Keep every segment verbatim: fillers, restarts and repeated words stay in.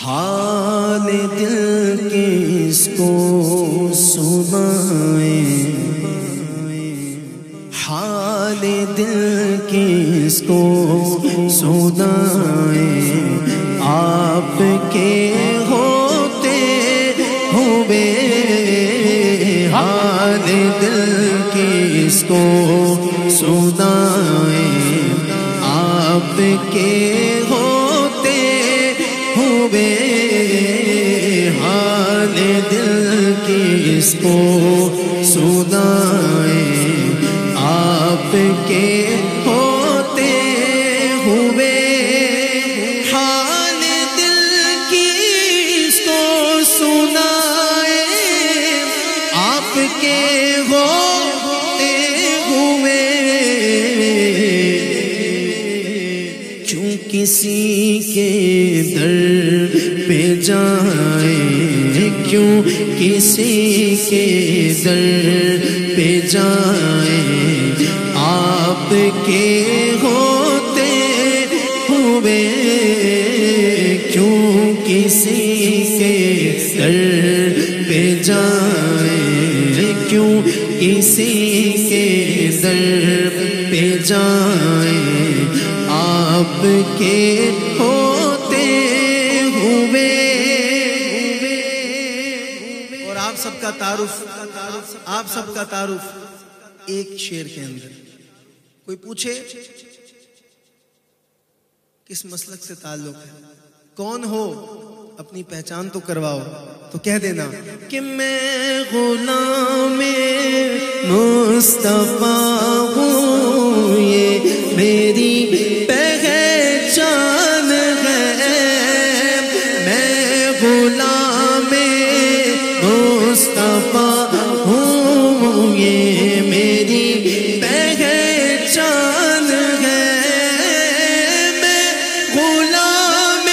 حال دل کس کو سنائیں، حال دل کس کو سنائیں، آپ کے ہوتے ہوئے حال دل کس کو سنائیں، آپ کے ہوتے ہوئے حال دل کس کو سنائیں، آپ کے ہوتے ہوئے حال دل کس کو سنائیں، آپ کے ہوتے ہوئے کیوں کسی کے در پہ جائیں، کیوں کسی کے در پہ جائیں، آپ کے ہوتے ہوئے کیوں کسی کے در پہ جائیں، کیوں کسی کے در پہ جائیں، آپ کے ہوتے ہوئے۔ اور آپ سب کا تعارف آپ سب کا تعارف ایک شعر کے اندر۔ کوئی پوچھے کس مسلک سے تعلق ہے، کون ہو، اپنی پہچان تو کرواؤ، تو کہہ دینا کہ میں غلام مصطفیٰ ہوں، یہ میری پہچان ہے، میں غلام مصطفیٰ ہوں، یہ میری پہچان ہے، میں غلام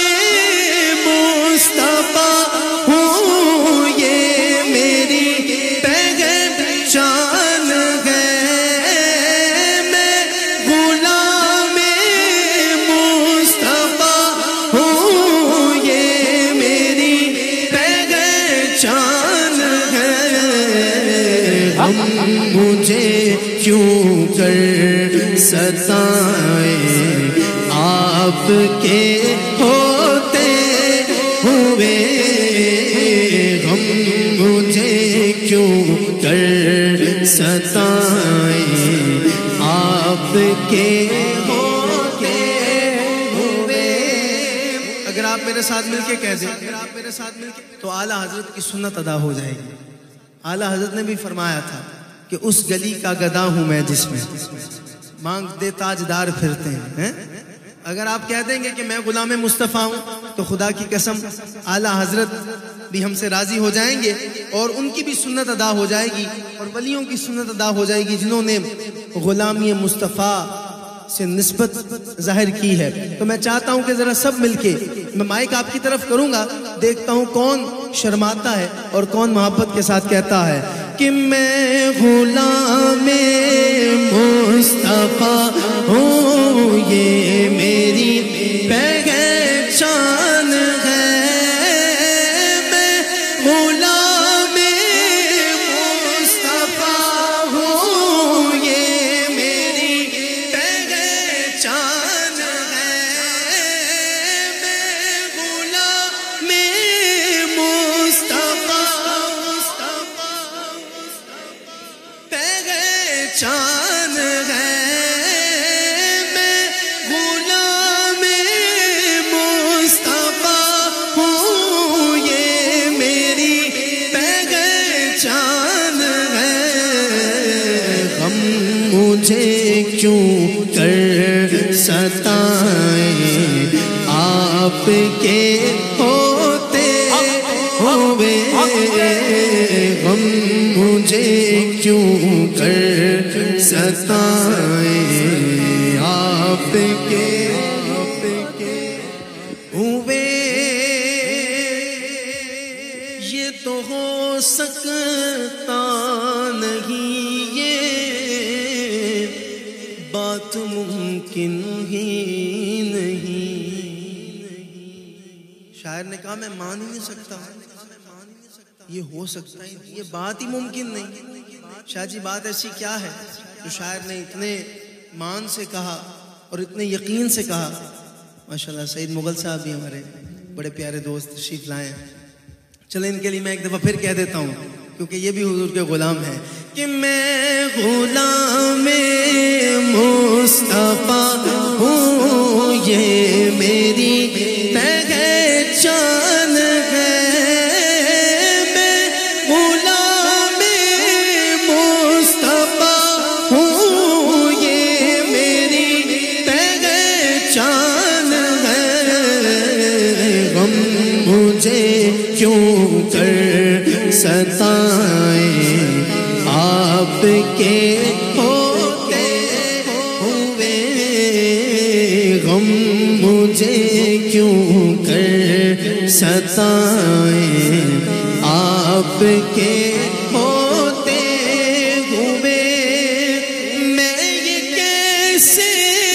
مصطفیٰ ہوں، یہ میری پہچان ہے، میں غلام مصطفیٰ ہوں، یہ میری پہچان ہے، ہم مجھے کیوں کر ستائیں، آپ کے ہوتے ہوئے، ہم مجھے کیوں کر ستائیں، آپ کے ہوتے ہوئے۔ اگر آپ میرے ساتھ مل کے کہہ دیں، اگر آپ میرے ساتھ مل کے تو اعلیٰ حضرت کی سنت ادا ہو جائے گی۔ اعلیٰ حضرت نے بھی فرمایا تھا کہ اس گلی کا گدا ہوں میں جس میں مانگتے تاجدار پھرتے ہیں۔ اگر آپ کہہ دیں گے کہ میں غلام مصطفیٰ ہوں تو خدا کی قسم اعلیٰ حضرت بھی ہم سے راضی ہو جائیں گے، اور ان کی بھی سنت ادا ہو جائے گی، اور ولیوں کی سنت ادا ہو جائے گی جنہوں نے غلامی مصطفیٰ سے نسبت ظاہر کی ہے۔ تو میں چاہتا ہوں کہ ذرا سب مل کے، میں مائک آپ کی طرف کروں گا، دیکھتا ہوں کون شرماتا ہے اور کون محبت کے ساتھ کہتا ہے کہ میں غلام مصطفیٰ ہوں، یہ میری پہچان ہے، میں غلام مصطفیٰ ہوں، یہ میری پہچان ہے، میں غلام مصطفیٰ پہچان ہے، میں غلام مصطفیٰ ہوں، یہ میری پہچان ہے، غم مجھے کیوں کر ستائیں، آپ کے ہوتے ہوئے، غم مجھے کیوں کر ستائیں، آپ کے ہوئے، یہ تو ہو سکتا نہیں، یہ بات ممکن ہی نہیں۔ شاعر نے کہا میں مان ہی نہیں سکتا، یہ ہو سکتا ہے، یہ بات ہی ممکن نہیں۔ شاہ جی بات ایسی کیا ہے جو شاعر نے اتنے مان سے کہا اور اتنے یقین سے کہا؟ ماشاءاللہ سعید مغل صاحب بھی ہمارے بڑے پیارے دوست تشریف لائے ہیں، چلیں ان کے لیے میں ایک دفعہ پھر کہہ دیتا ہوں کیونکہ یہ بھی حضور کے غلام ہیں کہ میں غلام مصطفیٰ ہوں، یہ میری پہچان ہے، میں غلام مصطفیٰ ہوں، یہ میری پہچان ہے، غم مجھے کیوں کر ستائیں آپ کے ہوتے ہوئے، غم مجھے کیوں کر ستائیں آپ کے ہوتے ہوئے، میں یہ کیسے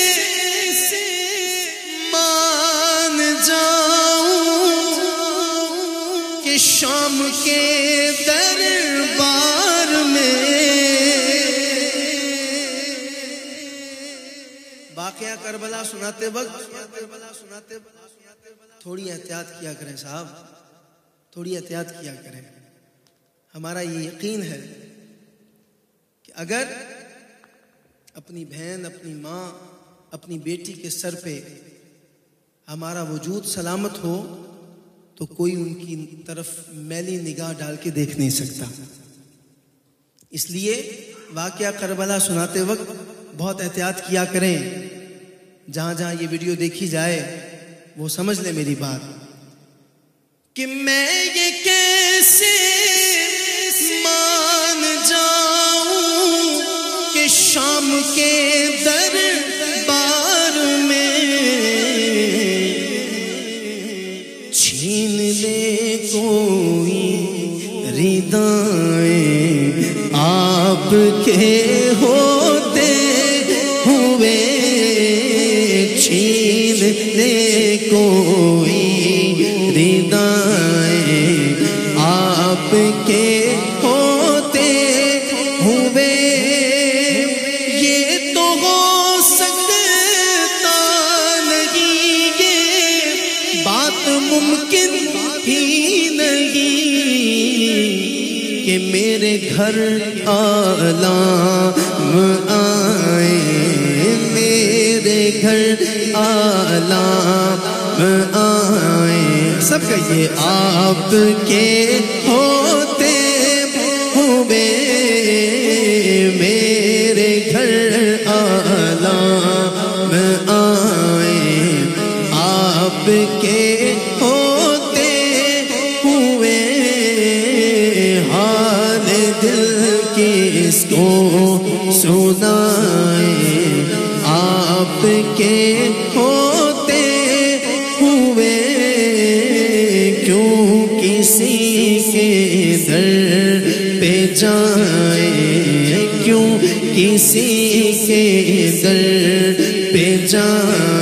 مان جاؤں کہ شام کے دربار میں واقعہ کربلا سناتے وقت تھوڑی احتیاط کیا کریں صاحب، تھوڑی احتیاط کیا کریں۔ ہمارا یہ یقین ہے کہ اگر اپنی بہن، اپنی ماں، اپنی بیٹی کے سر پہ ہمارا وجود سلامت ہو تو کوئی ان کی طرف میلی نگاہ ڈال کے دیکھ نہیں سکتا۔ اس لیے واقعہ کربلا سناتے وقت بہت احتیاط کیا کریں۔ جہاں جہاں یہ ویڈیو دیکھی جائے وہ سمجھ لیں میری بات کہ میں یہ کیسے مان جاؤں کہ شام کے دربار میں چھین لے کوئی ردائیں آپ کے ہوتے ہوئے، چھین لے کوئی ردائیں آپ کے ہوتے ہوئے، یہ تو ہو سکتا نہیں، یہ بات ممکن ہی نہیں کہ میرے گھر عالم آئے، میرے گھر عالم آئے، سب کہیے آپ کے ہوتے ہوئے، میرے گھر عالم آئے، آپ کے ہوتے ہوئے، حال دل کس کو سنائیں آپ کے ہوتے ہوئے، کیوں کسی کے در پہ جائیں، کیوں کسی کے در پہ جائیں۔